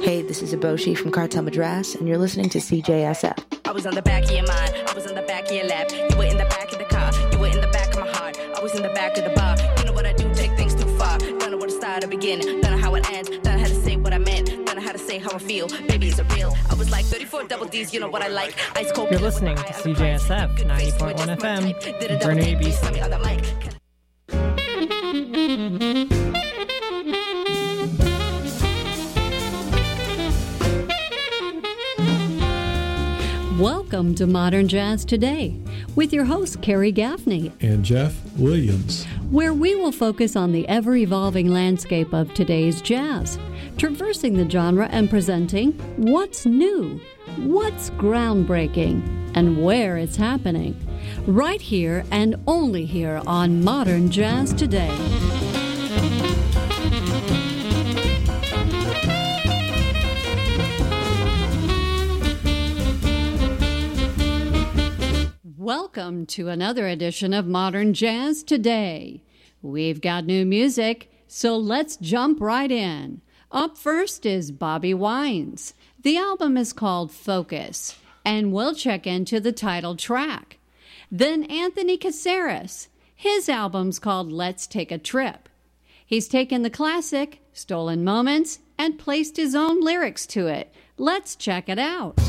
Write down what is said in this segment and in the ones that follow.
Hey, this is Eboshi from Cartel Madras, and you're listening to CJSF. I was on the back of your mind, I was on the back of your lap. You were in the back of the car, you were in the back of my heart. I was in the back of the bar. You know what I do, take things too far. Don't know where to start or begin, don't know how it ends. Don't know how to say what I meant, don't know how to say how I feel. Baby, is it real? I was like 34 double D's, you know what I like. Ice cold. You're listening to CJSF 90.1 FM, Burnaby, BC. Welcome to Modern Jazz Today with your host, Carrie Gaffney and Jeff Williams, where we will focus on the ever-evolving landscape of today's jazz, traversing the genre and presenting what's new, what's groundbreaking, and where it's happening. Right here and only here on Modern Jazz Today. Welcome to another edition of Modern Jazz Today. We've got new music, so let's jump right in. Up first is Bobby Wines. The album is called Focus, and we'll check into the title track. Then Anthony Caceres. His album's called Let's Take a Trip. He's taken the classic, Stolen Moments, and placed his own lyrics to it. Let's check it out.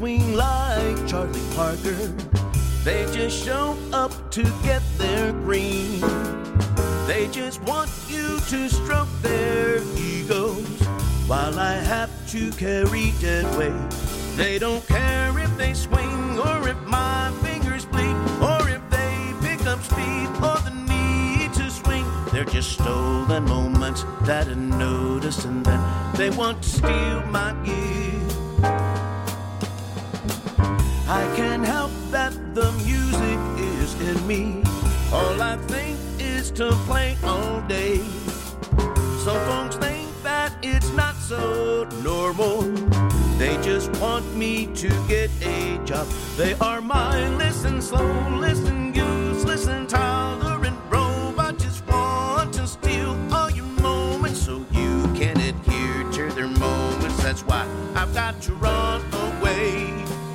swing like Charlie Parker. They just show up to get their green. They just want you to stroke their egos while I have to carry dead weight. They don't care if they swing or if my fingers bleed or if they pick up speed or the need to swing. They're just stolen moments that I notice, and then they want to steal my gift. I can't help that the music is in me. All I think is to play all day. Some folks think that it's not so normal. They just want me to get a job. They are mindless and slowless and useless and tolerant robots. Just want to steal all your moments so you can adhere to their moments. That's why I've got to run away.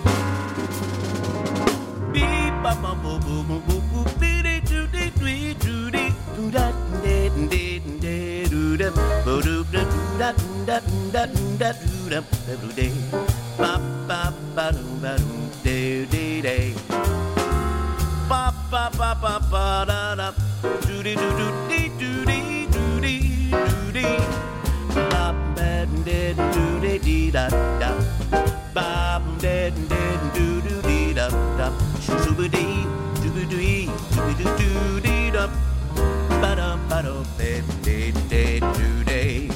Beep, ba, ba, boo, boo, boo, boo, boo, dee, dee, doo, dee, dee, doo, dee, doo, da, dee, dee, dee, doo, da, boo, doo, da, doo, da, da, da, da, doo, da, doo, dee, ba, ba, ba, doo, ba, doo, dee, dee, dee, ba, ba, ba, ba, ba, da, da, doo, dee, doo, doo, dee, doo, dee, doo, dee, doo, dee, ba, ba, dee, doo, dee, dee, da, da, ba, dee, dee, doo, doo, dee, da, da, shoo-shoo-ba-dee, doo-ba-dee, doo-ba-doo, dee, da, ba-da, ba-da, dee, dee, doo, dee,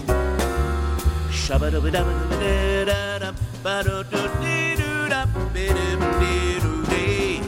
shabba-da-ba-da-ba-da-ba-da-da, ba-da-doo-dee-doo-da, ba-da-ba-dee-doo-dee.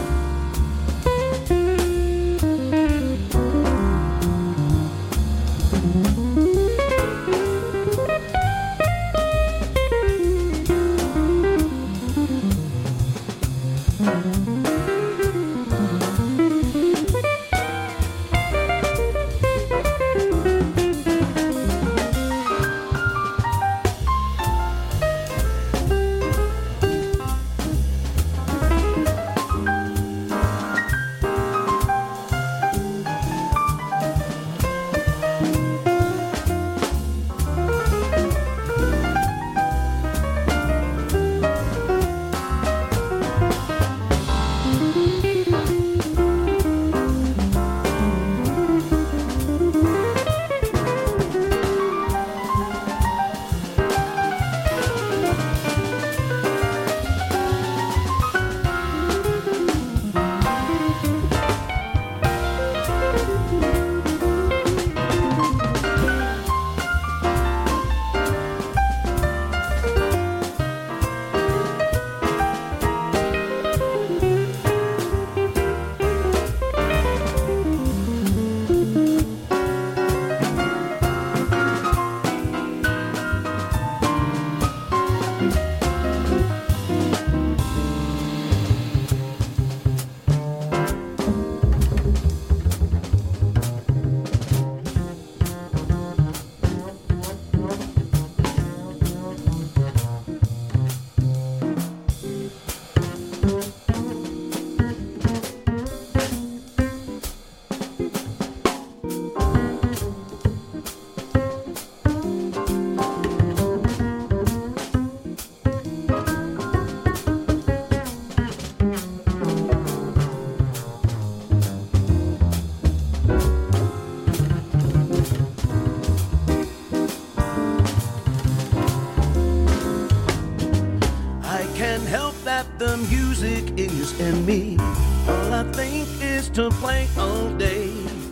The music is in me. All I think is to play all day.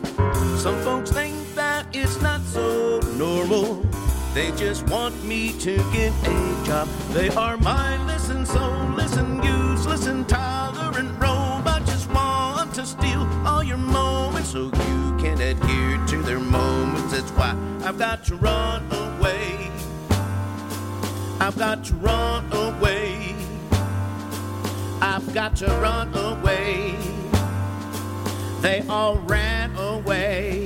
Some folks think that it's not so normal. They just want me to get a job. They are mindless and soulless and useless and tolerant robots. Just want to steal all your moments so you can adhere to their moments. That's why I've got to run away. I've got to run away. I've got to run away. They all ran away.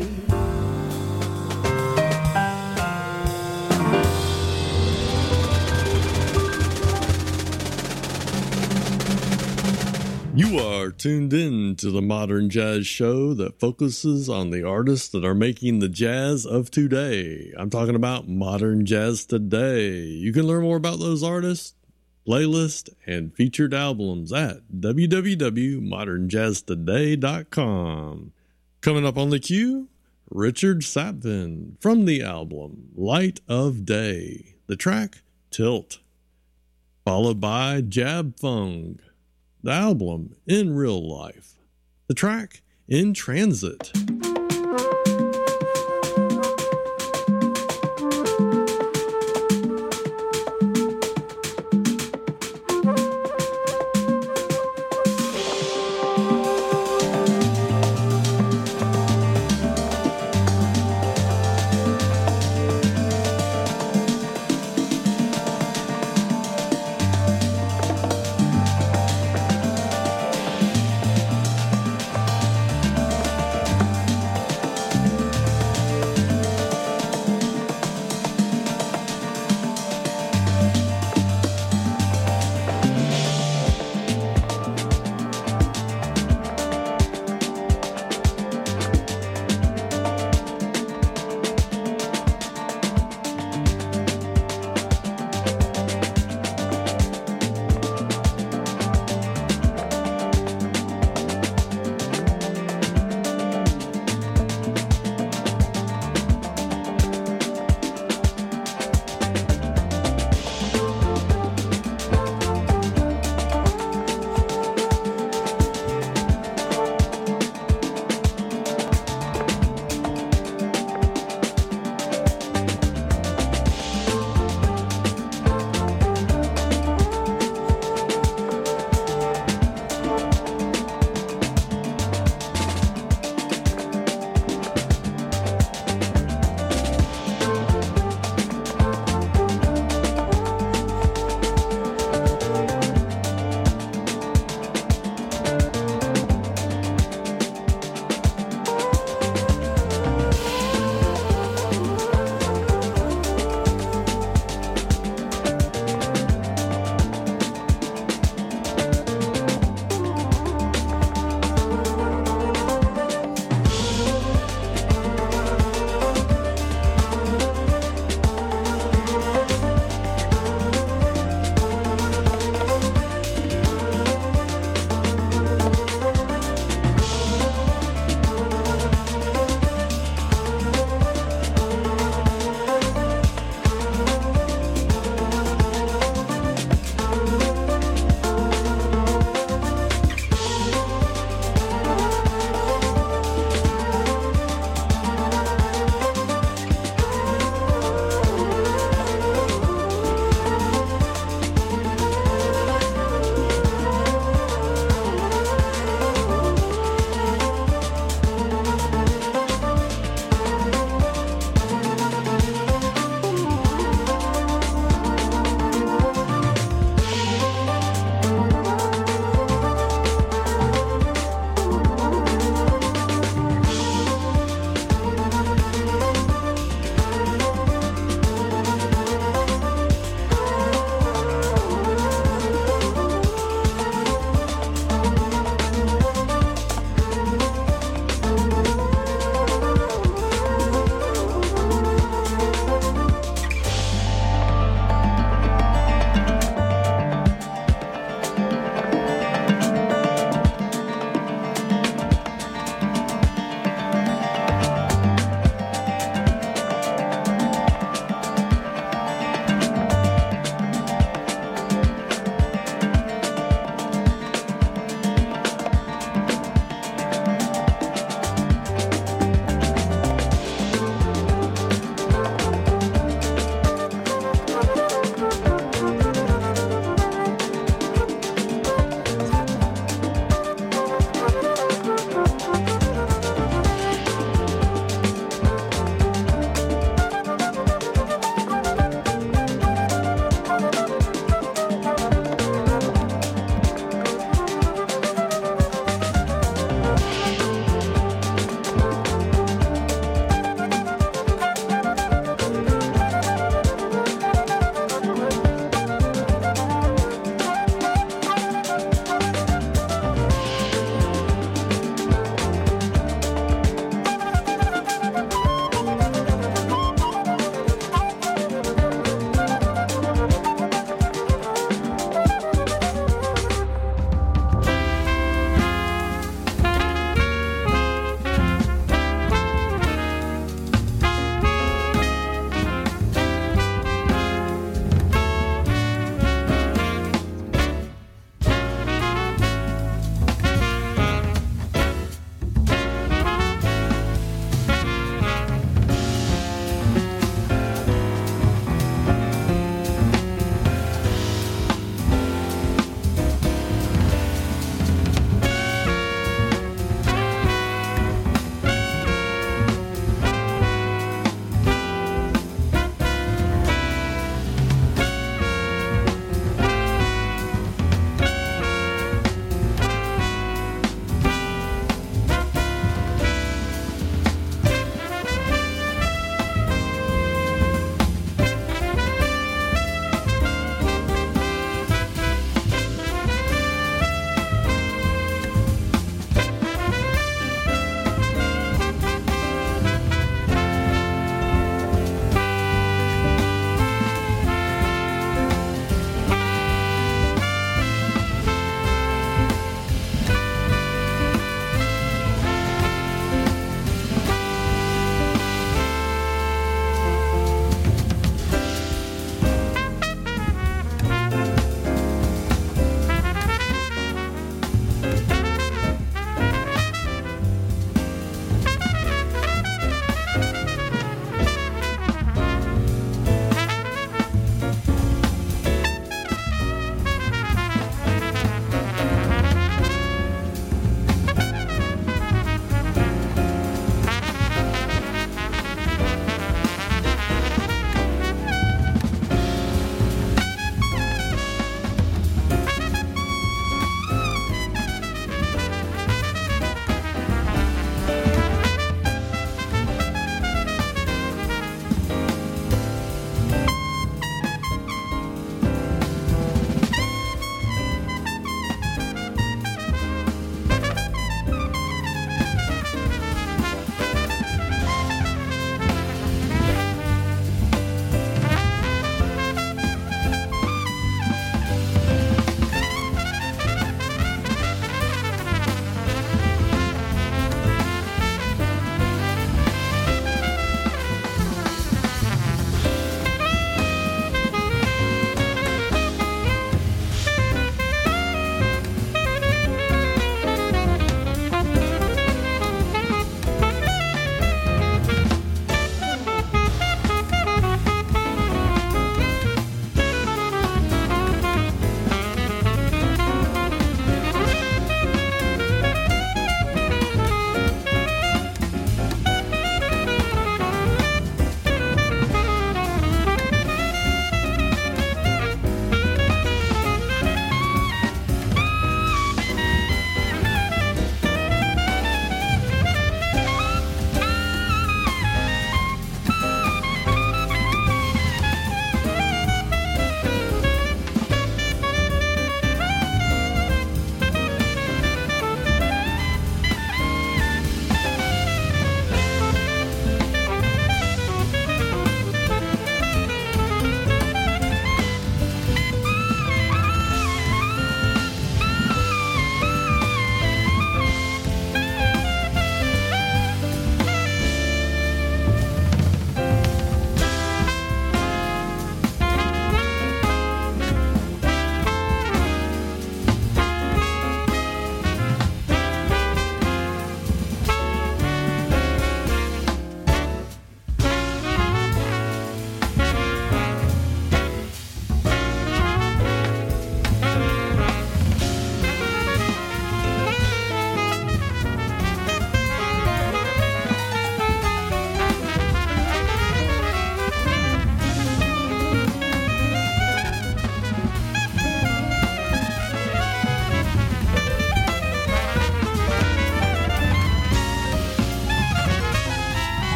You are tuned in to the Modern Jazz Show that focuses on the artists that are making the jazz of today. I'm talking about Modern Jazz Today. You can learn more about those artists playlist, and featured albums at www.modernjazztoday.com. Coming up on the queue, Richard Sapvin from the album Light of Day, the track Tilt, followed by Jab Fung, the album In Real Life, the track In Transit.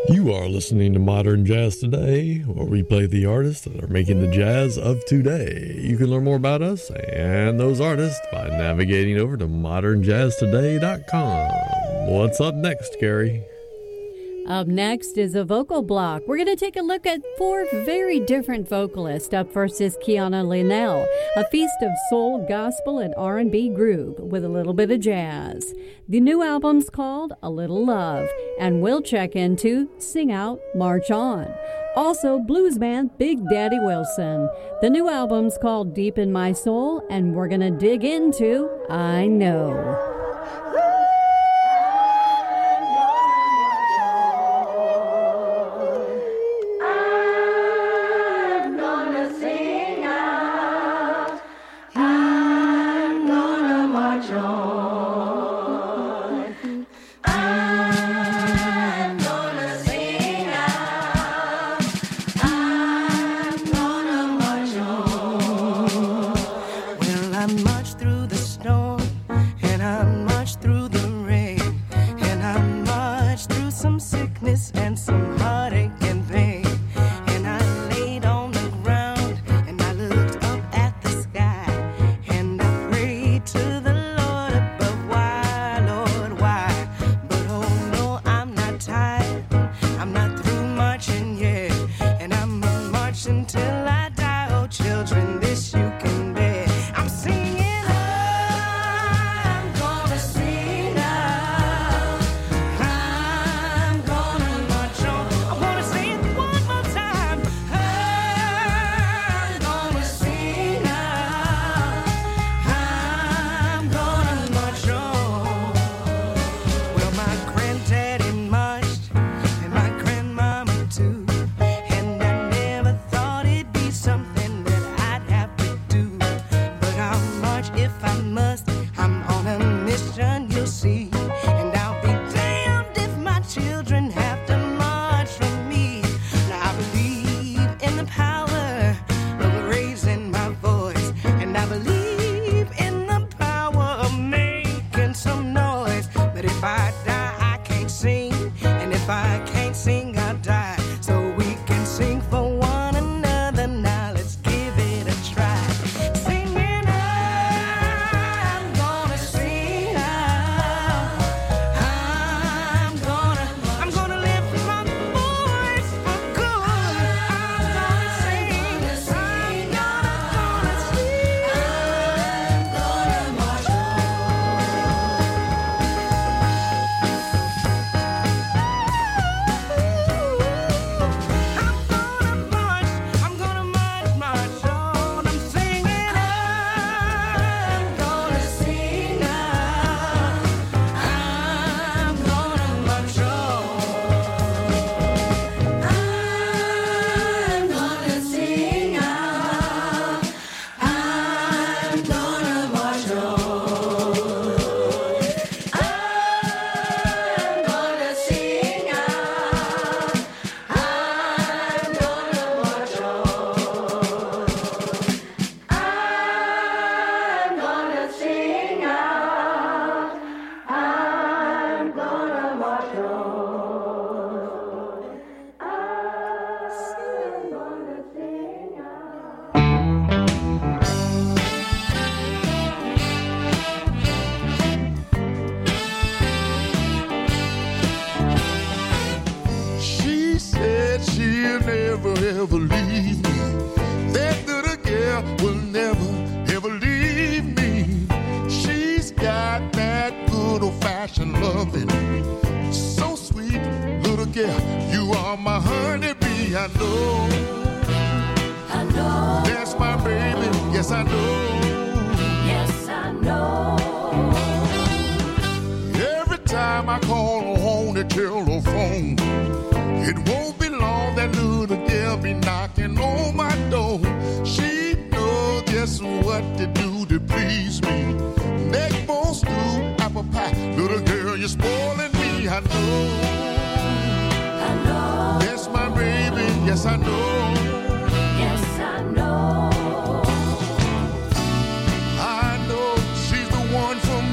You are listening to Modern Jazz Today, where we play the artists that are making the jazz of today. You can learn more about us and those artists by navigating over to modernjazztoday.com. What's up next, Carrie? Up next is a vocal block. We're going to take a look at 4 very different vocalists. Up first is Kiana Linnell, a feast of soul, gospel, and R&B groove with a little bit of jazz. The new album's called A Little Love, and we'll check into Sing Out, March On. Also, blues band Big Daddy Wilson. The new album's called Deep in My Soul, and we're going to dig into I Know.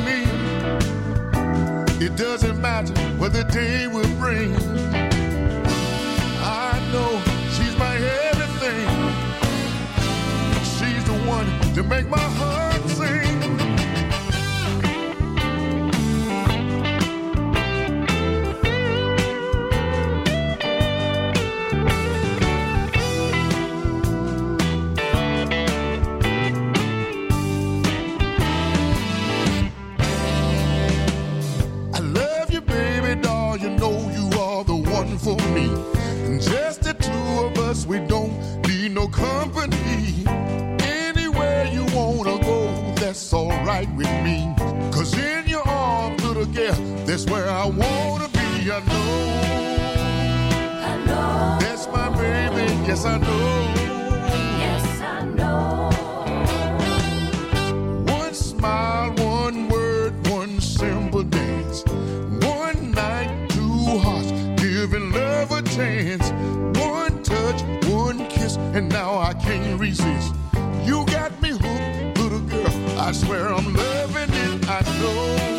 It doesn't matter what the day will bring. make my heart sing. I love you, baby doll, you know you are the one for me. Just the two of us, we don't need no company. Anywhere you wanna go, that's alright with me. Cause in your arms, little girl, that's where I wanna be. I know that's my baby, yes I know. Yes, I know. One smile, one word, one simple dance. One night, two hearts, giving love a chance. One touch, one kiss, and now I can't resist. You got me hooked, little girl, I swear I'm loving it, I know.